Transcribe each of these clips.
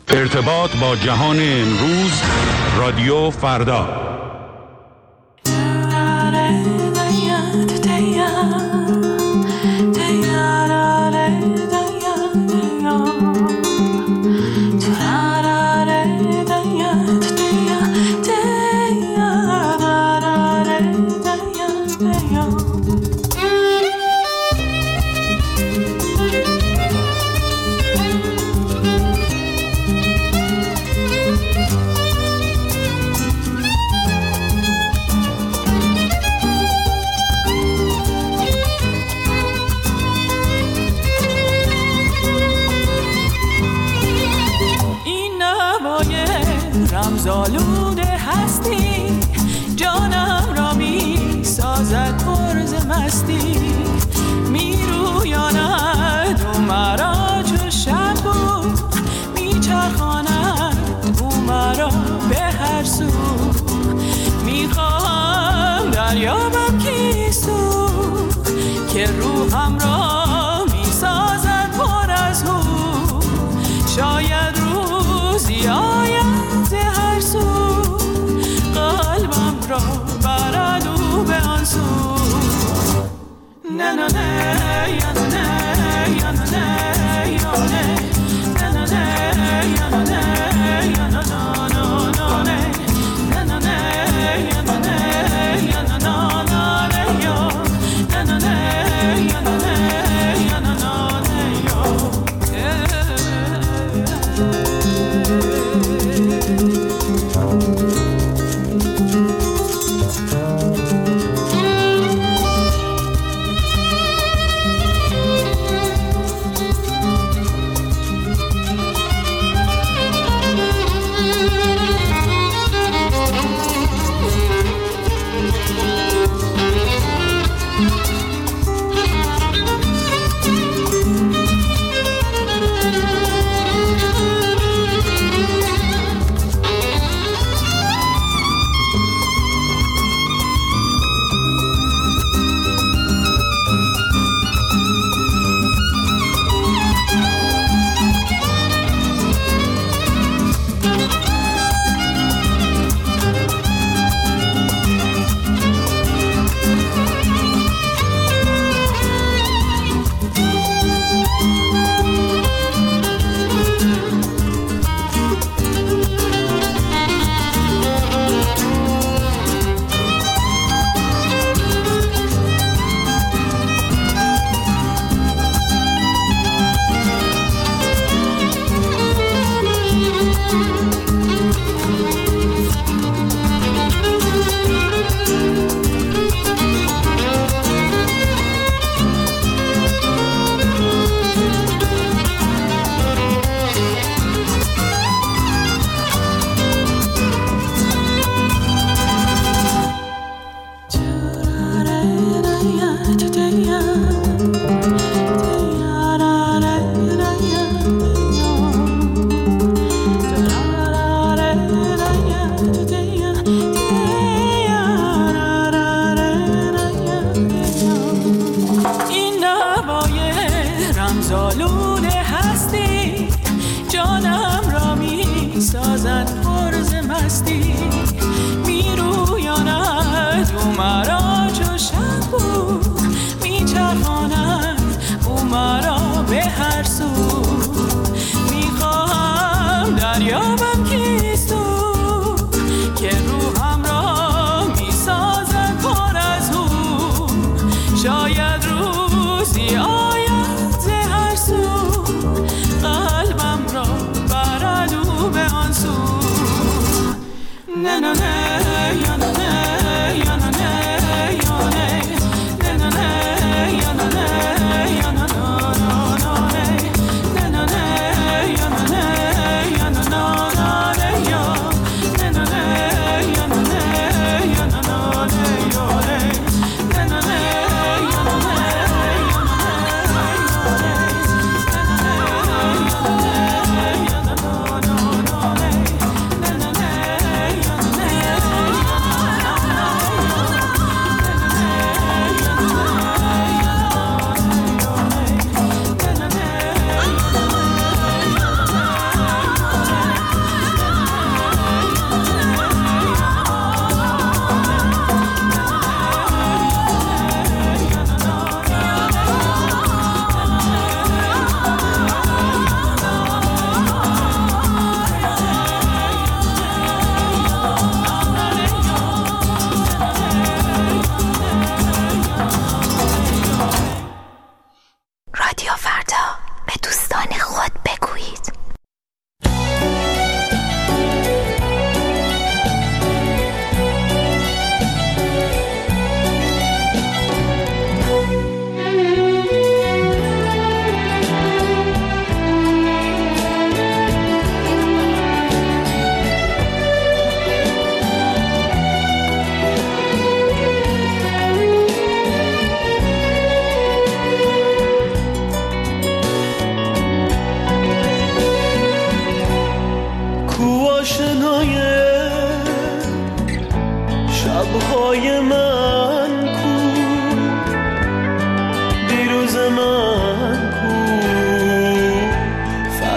ارتباط با جهان امروز، رادیو فردا. رمزآلوده هستی، جانم را می سازد پرز مستی، می رویاند او مرا چون شب بود، می چرخاند او مرا به هر سو، می خواهم دریابم کیستو که روحم را می سازد پر از هو، شاید روزی آید هر سو، قلبم را برد او به آن سو. نه نه نه یا نه یا نه یا نه نه نه نه یا نه یا نه نه نه نه نه یا نه یا نه نه یا نه نه یا نه یا نه یا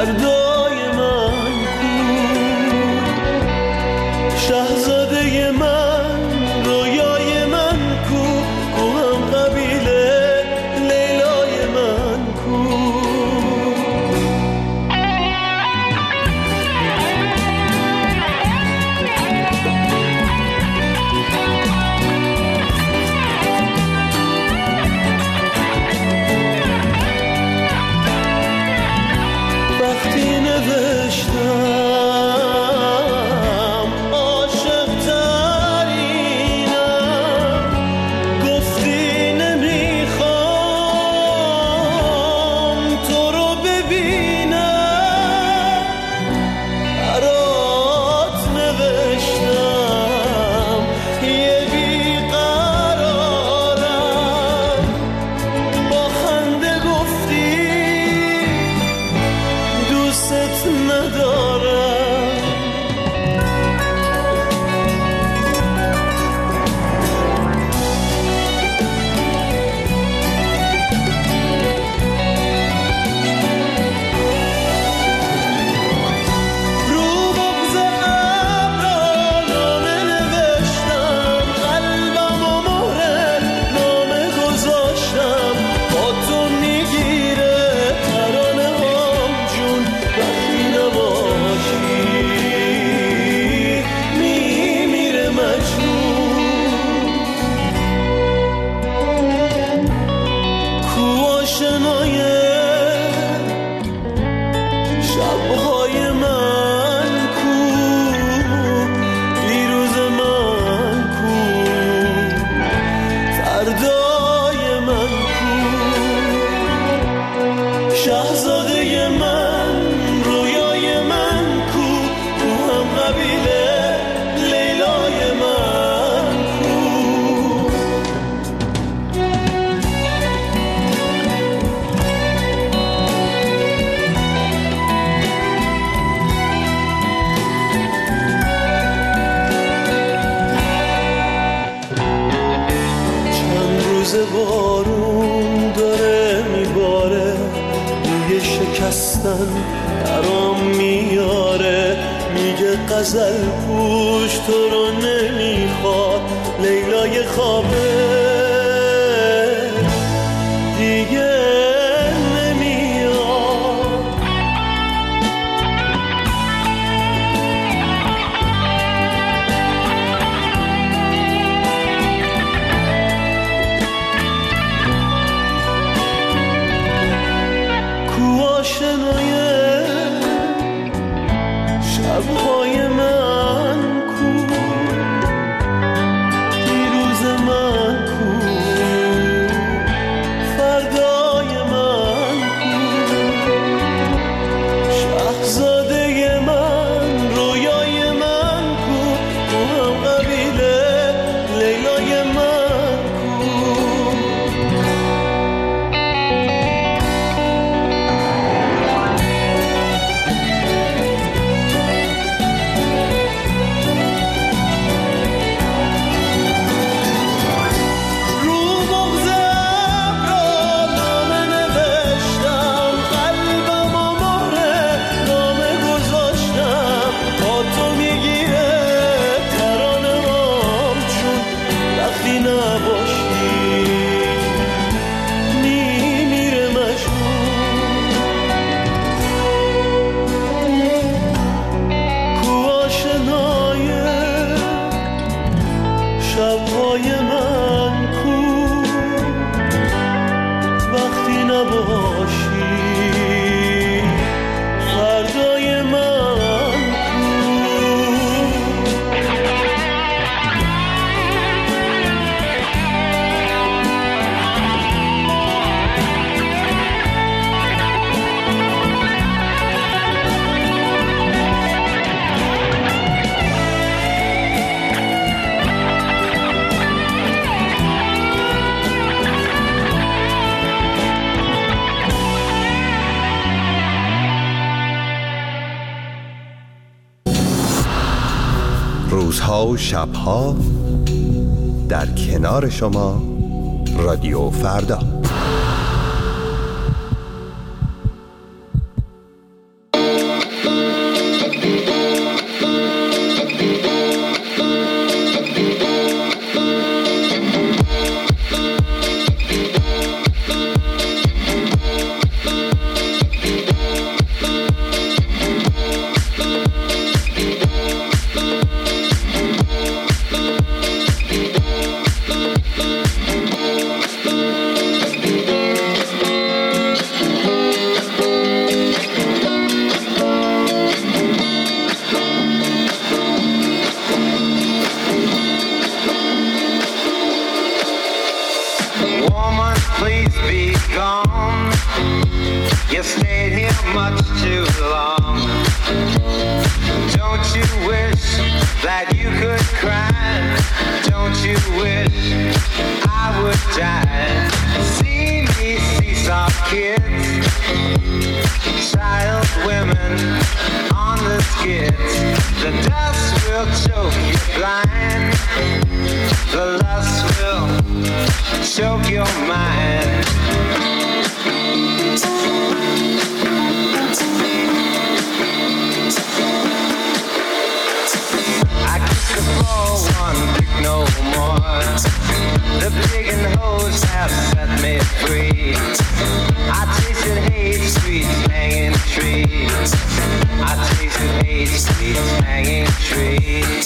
فردای من کو، شاهزاده من رویای من کو، کو هم قبیله لیلای من کو. وقتی نوشتم عاشق ترینم، گفتی نمیخوام تو رو ببینم، برات نوشتم یه بیقرارم، با خنده گفتی دوست ندارم. رو بغض ابرا نامه نوشتم، قلبم و مهر نامه گذاشتم، با تو میگیره ترانه هم جون، وقتی نباشی میمیره مجنون. کو آشنای شبهای من کو، دیروز من کو، فردای من کو، شاهزاده من رویای من کو، کو هم قبیله لیلای من کو. چند روز بارون داره میباره، روی شکستن برام میاره، میگه غزل پوش تو رو نمیخواد، لیلای خوابه دیگه نمیاد. کو آشنای شبهای من کو، دیروز من کو، فردای من کو، شاهزاده من رویای من کو، کو هم قبیله لیلای من کو. رو بغض ابرا نامه نوشتم، قلبم و مهر نامه گذاشتم، با تو میگیره ترانه هم جون، وقتی نباشی میمیره مجنون. کو آشنای شبهای من کو، وقتی نباشی فردای من کو. روزها و شبها در کنار شما رادیو فردا. You stayed here much too long. Don't you wish that you could cry? Don't you wish I would die? See me, see some kids, child women on the skids. The dust will choke you blind. The lust will choke your mind. I kiss the floor, one pick no more. The pig and hose have set me free. I tasted hate, sweet hanging trees. I tasted hate, sweet hanging trees.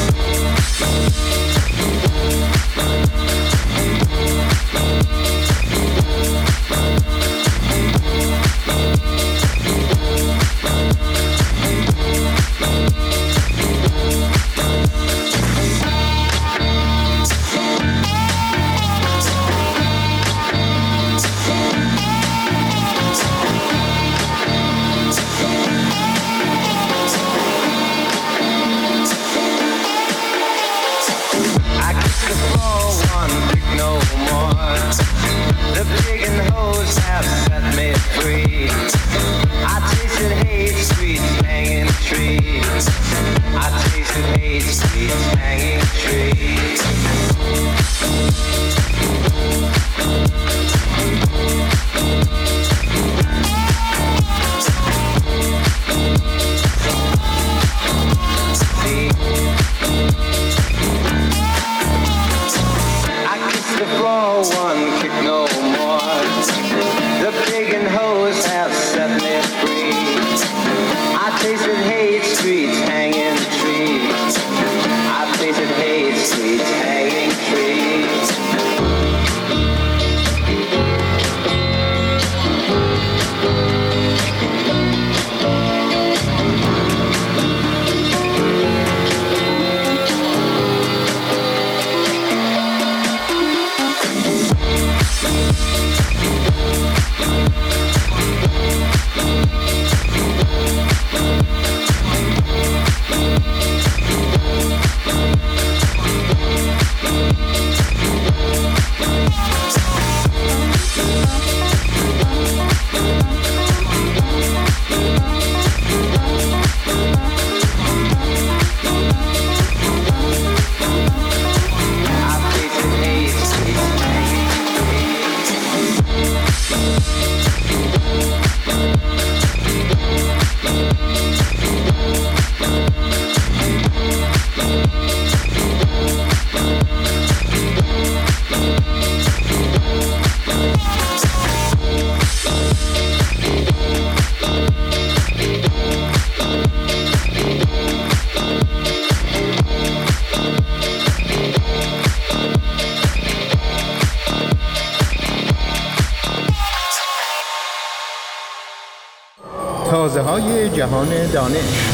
تازه‌های جهان دانش.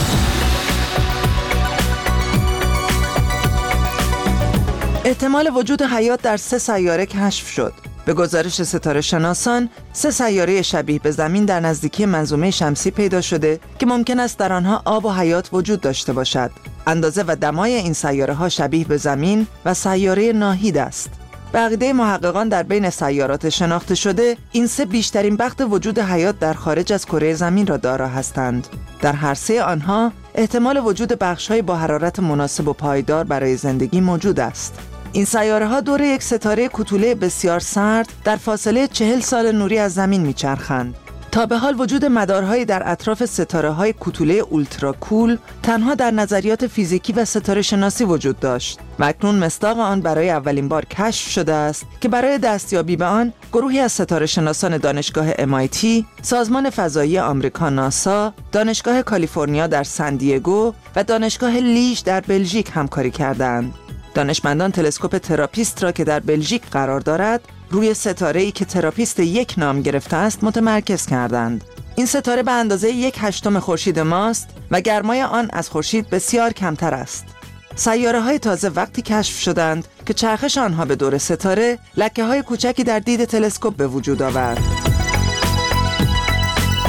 احتمال وجود حیات در 3 سیاره کشف شد. به گزارش ستاره شناسان، 3 سیاره شبیه به زمین در نزدیکی منظومه شمسی پیدا شده که ممکن است در آنها آب و حیات وجود داشته باشد. اندازه و دمای این سیاره ها شبیه به زمین و سیاره ناهید است. به عقیده محققان در بین سیارات شناخته شده، این 3 بیشترین بخت وجود حیات در خارج از کره زمین را دارا هستند. در هر 3 آنها احتمال وجود بخش‌های با حرارت مناسب و پایدار برای زندگی موجود است. این سیاره‌ها دور یک ستاره کوتوله بسیار سرد در فاصله 40 سال نوری از زمین می‌چرخند. تا به حال وجود مدارهایی در اطراف ستاره‌های کوتوله اولترا کول تنها در نظریات فیزیکی و ستاره شناسی وجود داشت و اکنون مصداق آن برای اولین بار کشف شده است که برای دستیابی به آن گروهی از ستاره شناسان دانشگاه MIT، سازمان فضایی آمریکا ناسا، دانشگاه کالیفرنیا در سندیگو و دانشگاه لیژ در بلژیک همکاری کردند. دانشمندان تلسکوپ تراپیست را که در بلژیک قرار دارد روی ستاره‌ای که تراپیست 1 نام گرفته است متمرکز کردند. این ستاره به اندازه 1/8 خورشید ماست و گرمای آن از خورشید بسیار کمتر است. سیاره‌های تازه وقتی کشف شدند که چرخش آنها به دور ستاره لکه‌های کوچکی در دید تلسکوپ به وجود آورد.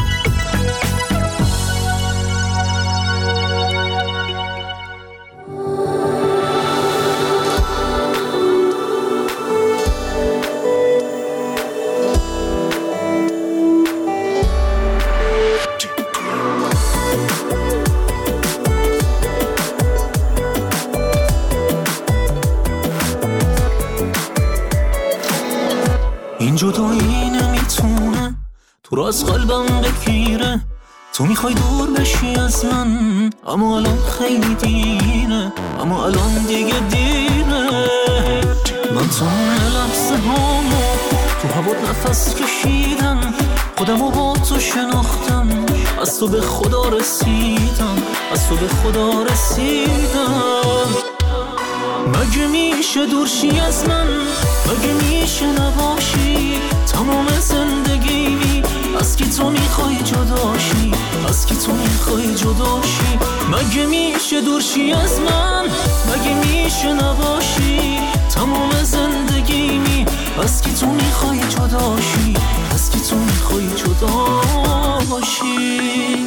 تو رو از قلبم بگیره. تو میخوای دور بشی از من، اما الان خیلی دیره، اما الان دیگه دیره. من تمام لحظه هامو تو هوات نفس کشیدم، خودمو با تو شناختم، از تو به خدا رسیدم، از تو به خدا رسیدم. مگه میشه دورشی از من، مگه میشه نباشی تمام زندگی؟ از کی تو میخوای جداشی، از کی تو میخوای جداشی؟ مگه میشه دورشی از من، مگه میشه نباشی تمام زندگی؟ از کی تو میخوای جداشی، از کی تو میخوای جداشی؟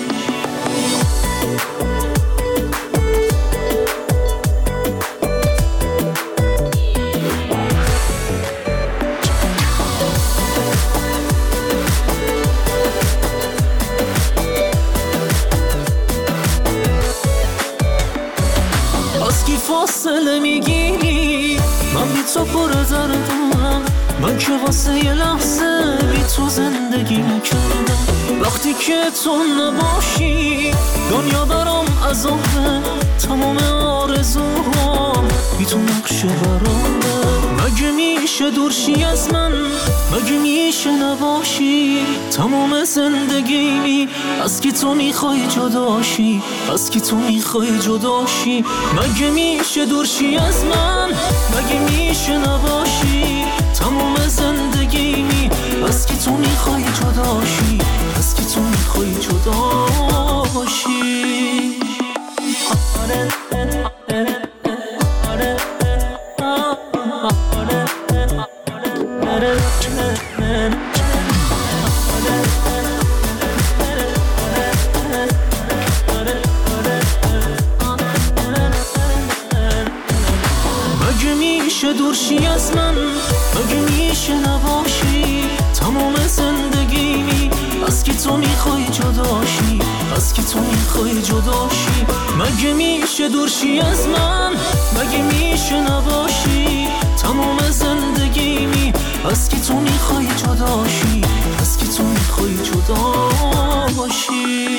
فاصله میگیری، من بی تو پر دردم، من که واسه یه لحظه بی تو زندگی نکردم. وقتی که تو نباشی دنیا برام عذابه، تمام آرزوها بی تو نقشه برامه. مگه میشه دورشی از من، مگه میشه نباشی تمام زندگی؟ از کی تو میخوای جداشی، از کی تو میخوای جداشی؟ مگه میشه دورشی از من، مگه میشه نباشی تمام زندگی؟ از کی تو میخوای جداشی، از کی تو میخوای جداشی؟ مگه میشه دورشی از من، مگه میشه نباشی تمام زندگی؟ از کی تو میخوای جداشی، از کی تو میخوای جداشی؟ مگه میشه دورشی از من، مگه میشه نباشی تمام زندگی؟ از کی تو میخوای جداشی، از کی تو میخوای جداشی؟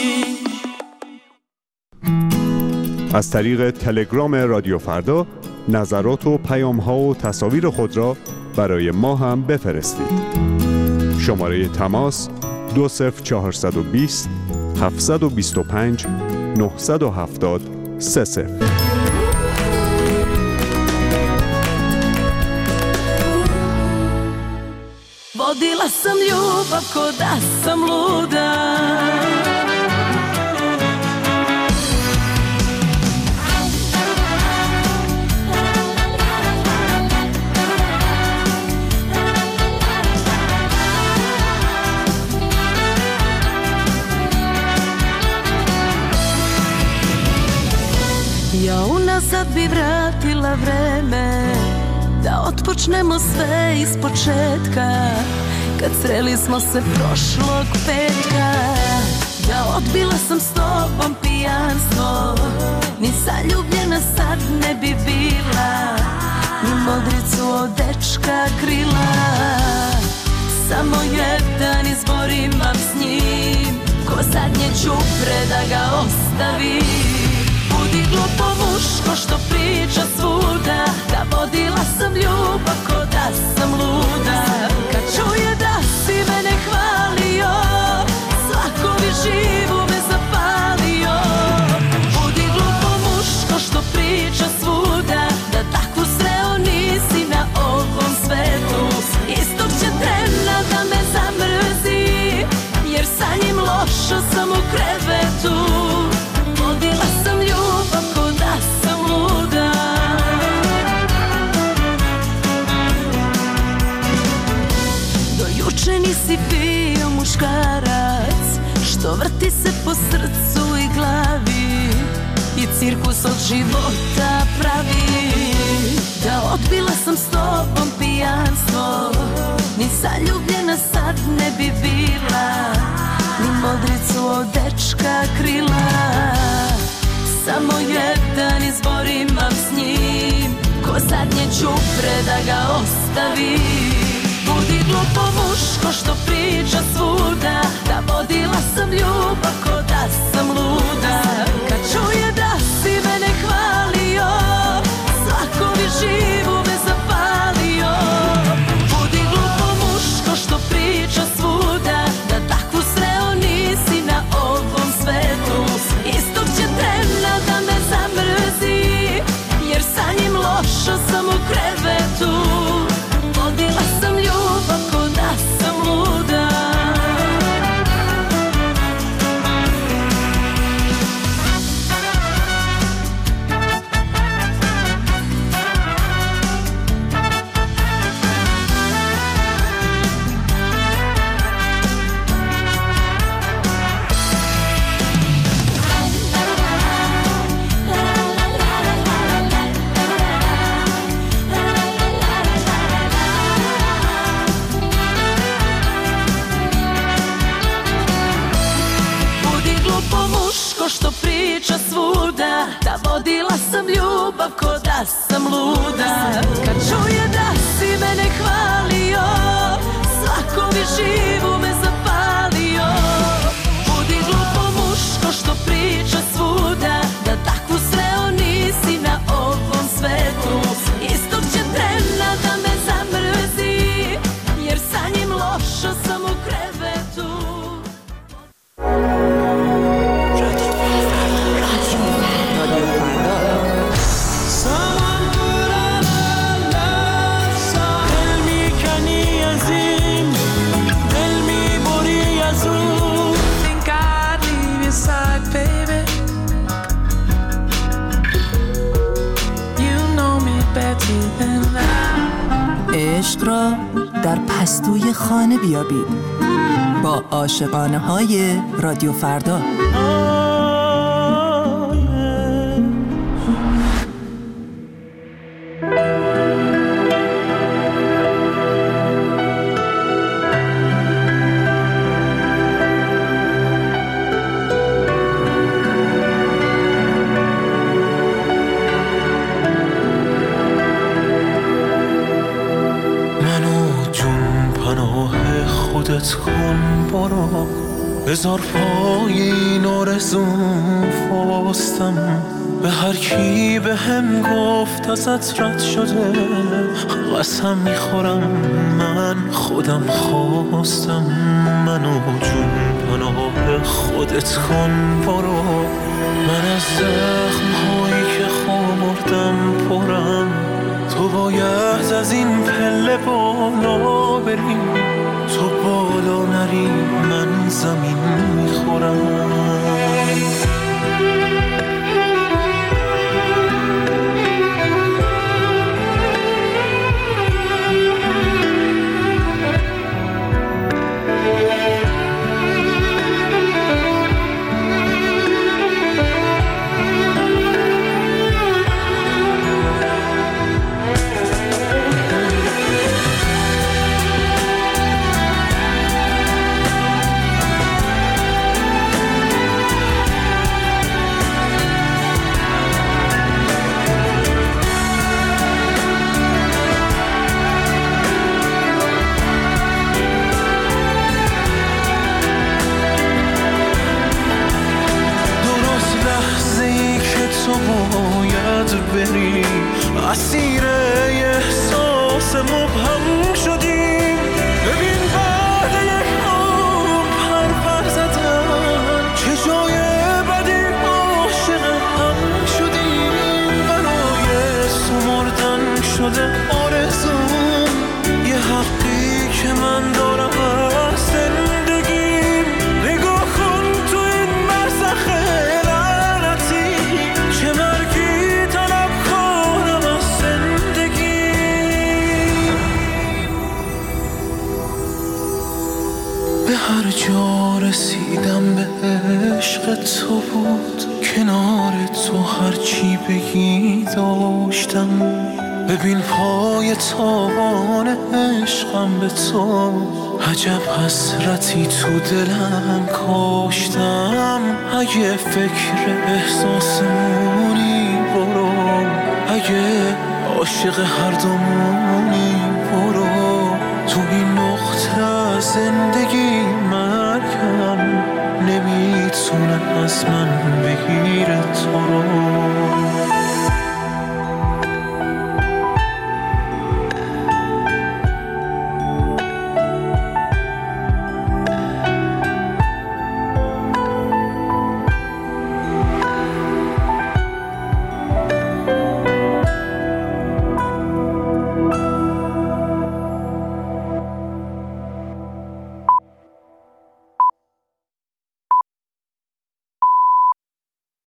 از طریق تلگرام رادیو فردا نظرات و پیام‌ها و تصاویر خود را برای ما هم بفرستید. شماره تماس 20420 725 970 30. Vodila sam ljubav ko da sam luda, ja unazad bi vratila vreme, da otpočnemo sve iz početka, kad sreli smo se prošlog petka. Ja odbila sam s tobom pijanstvo, ni zaljubljena sad ne bi bila, ni modricu od dečka krila. Samo jedan izbor imam s njim, ko zadnje čupre da ga ostavim. Budi glupo muško što priča svuda, da vodila sam ljubav ko da sam luda. Kad čuje da si mene hvalio, svako bi živu me zapalio. Budi glupo muško što priča svuda, da takvu sreo nisi na ovom svetu. Istog će trena da me zamrzi, jer sa njim lošo sam u krevetu. Vodila sam ljubav ko da sam luda. Do juče nisi bio muškarac, što vrti se po srcu i glavi i cirkus od života pravi. Da odbila sam s tobom pijanstvo, ni zaljubljena sad ne bi bila, ni modricu od dečka krila. Samo jedan izbor imam s njim, ko zadnje čupre da ga ostavi. Budi Podiglo po muško što priča svuda, da vodila sam ljubav ko da sam luda. Kad čuje da si mene hvalio, svako bi živu me zapalio. Podiglo po muško što priča svuda, da takvu sreo nisi na ovom svetu. Istog će trena da me zamrzi, jer sa njim loša sam u krevetu. Vodila sam ljubav ko da sam luda. Što priča svuda, da vodila sam ljubav ko da sam luda. Kad čuje da si mene hvalio, svako bi živu me zapalio. Budi glupo muško što priča svuda, da takvu sreo nisi na ovom svetu. Istog će trena da me zamrzi, jer sa njim loša sam u krevetu. عشق را در پستوی خانه بیابید با عاشقانه های رادیو فردا. کن برو بذار پای این آرزوم فاستم به هر کی به هم گفت ازت رد شده قسم میخورم من خودم خواستم منو جون پناه خودت کن برو من از زخم‌هایی که خوردم پرم تو باید از این پله بالا بری تو بالا نری من زمین میخورم اسیر احساس مبهم شدیم ببین بعد یک عمر پر زدن چه جای بدی عاشق هم شدیم برای سمردن شده آرزوم یه حقی که من دارم از زندگیم نگاه کن تو این برزخ لعنتی چه مرگی طلب کنم از زندگی به هر جا رسیدم به عشق تو بود کنار تو هرچی بگی داشتم ببین پای تابان عشقم به تو عجب حسرتی تو دلم کاشتم اگه فکر احساسمونی برو اگه عاشق هر دومونی برو تو این زندگی مرگم نمیتونه از من بگیره تو رو.